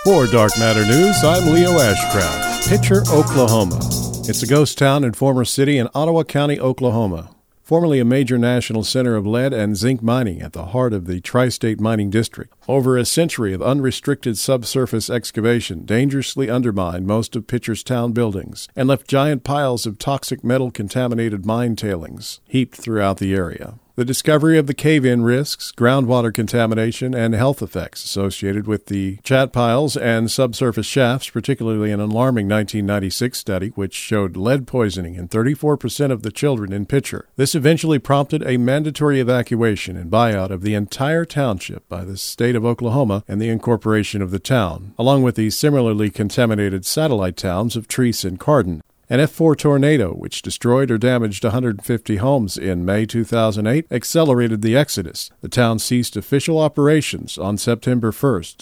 For Dark Matter News, I'm Leo Ashcraft. Pitcher, Oklahoma. It's a ghost town and former city in Ottawa County, Oklahoma. Formerly a major national center of lead and zinc mining at the heart of the Tri-State Mining District. Over a century of unrestricted subsurface excavation dangerously undermined most of Pitcher's town buildings and left giant piles of toxic metal-contaminated mine tailings heaped throughout the area. The discovery of the cave-in risks, groundwater contamination, and health effects associated with the chat piles and subsurface shafts, particularly an alarming 1996 study which showed lead poisoning in 34% of the children in Pitcher. This eventually prompted a mandatory evacuation and buyout of the entire township by the state of Oklahoma and the incorporation of the town, along with the similarly contaminated satellite towns of Treese and Cardin. An F4 tornado, which destroyed or damaged 150 homes in May 2008, accelerated the exodus. The town ceased official operations on September 1st,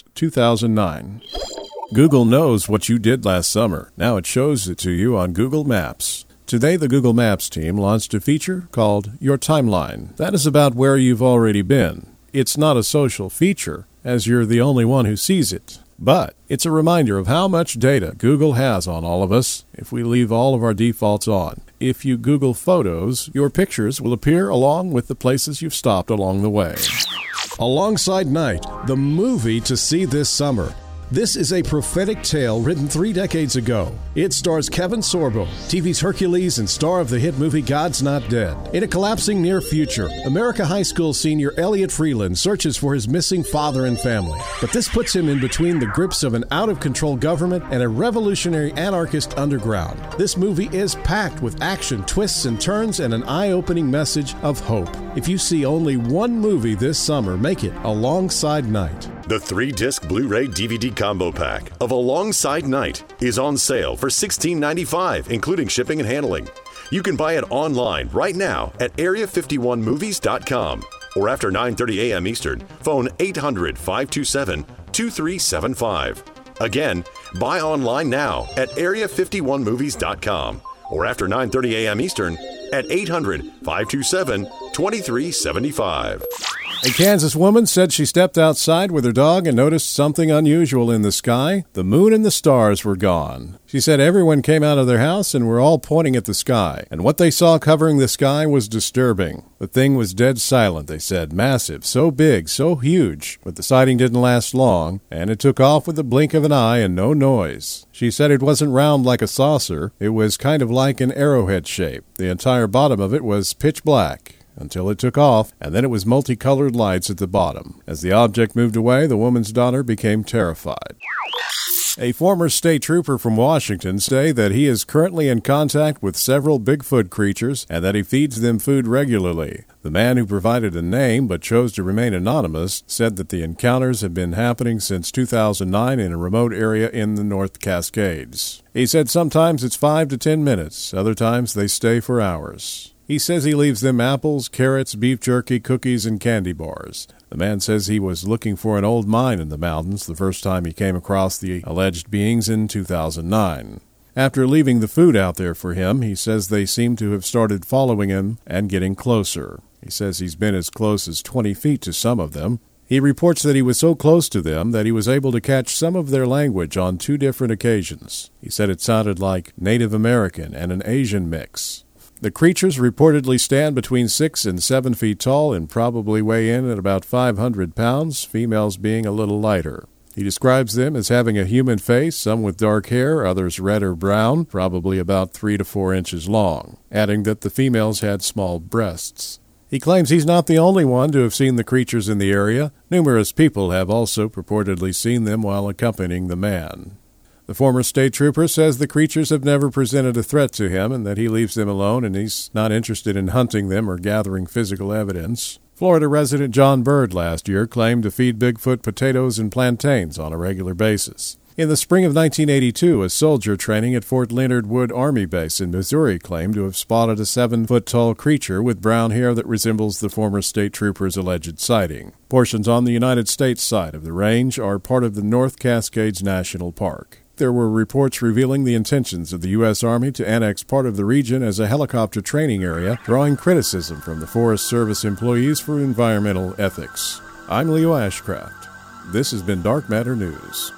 2009. Google knows what you did last summer. Now it shows it to you on Google Maps. Today, the Google Maps team launched a feature called Your Timeline. That is about where you've already been. It's not a social feature, as you're the only one who sees it. But it's a reminder of how much data Google has on all of us if we leave all of our defaults on. If you Google Photos, your pictures will appear along with the places you've stopped along the way. Alongside Night, the movie to see this summer. This is a prophetic tale written 3 decades ago. It stars Kevin Sorbo, TV's Hercules and star of the hit movie God's Not Dead. In a collapsing near future, America High School senior Elliot Freeland searches for his missing father and family. But this puts him in between the grips of an out-of-control government and a revolutionary anarchist underground. This movie is packed with action, twists and turns, and an eye-opening message of hope. If you see only one movie this summer, make it Alongside Night. The 3-disc Blu-ray DVD combo pack of Alongside Night is on sale for $16.95, including shipping and handling. You can buy it online right now at area51movies.com or after 9:30 a.m. Eastern, phone 800-527-2375. Again, buy online now at area51movies.com or after 9:30 a.m. Eastern at 800-527-2375. A Kansas woman said she stepped outside with her dog and noticed something unusual in the sky. The moon and the stars were gone. She said everyone came out of their house and were all pointing at the sky, and what they saw covering the sky was disturbing. The thing was dead silent, they said, massive, so big, so huge, but the sighting didn't last long, and it took off with the blink of an eye and no noise. She said it wasn't round like a saucer, it was kind of like an arrowhead shape. The entire bottom of it was pitch black until it took off, and then it was multicolored lights at the bottom. As the object moved away, the woman's daughter became terrified. A former state trooper from Washington says that he is currently in contact with several Bigfoot creatures and that he feeds them food regularly. The man, who provided a name but chose to remain anonymous, said that the encounters have been happening since 2009 in a remote area in the North Cascades. He said sometimes it's 5 to 10 minutes, other times they stay for hours. He says he leaves them apples, carrots, beef jerky, cookies, and candy bars. The man says he was looking for an old mine in the mountains the first time he came across the alleged beings in 2009. After leaving the food out there for him, he says they seem to have started following him and getting closer. He says he's been as close as 20 feet to some of them. He reports that he was so close to them that he was able to catch some of their language on 2 different occasions. He said it sounded like Native American and an Asian mix. The creatures reportedly stand between 6 and 7 feet tall and probably weigh in at about 500 pounds, females being a little lighter. He describes them as having a human face, some with dark hair, others red or brown, probably about 3 to 4 inches long, adding that the females had small breasts. He claims he's not the only one to have seen the creatures in the area. Numerous people have also purportedly seen them while accompanying the man. The former state trooper says the creatures have never presented a threat to him and that he leaves them alone and he's not interested in hunting them or gathering physical evidence. Florida resident John Bird last year claimed to feed Bigfoot potatoes and plantains on a regular basis. In the spring of 1982, a soldier training at Fort Leonard Wood Army Base in Missouri claimed to have spotted a 7-foot-tall creature with brown hair that resembles the former state trooper's alleged sighting. Portions on the United States side of the range are part of the North Cascades National Park. There were reports revealing the intentions of the U.S. Army to annex part of the region as a helicopter training area, drawing criticism from the Forest Service employees for environmental ethics. I'm Leo Ashcraft. This has been Dark Matter News.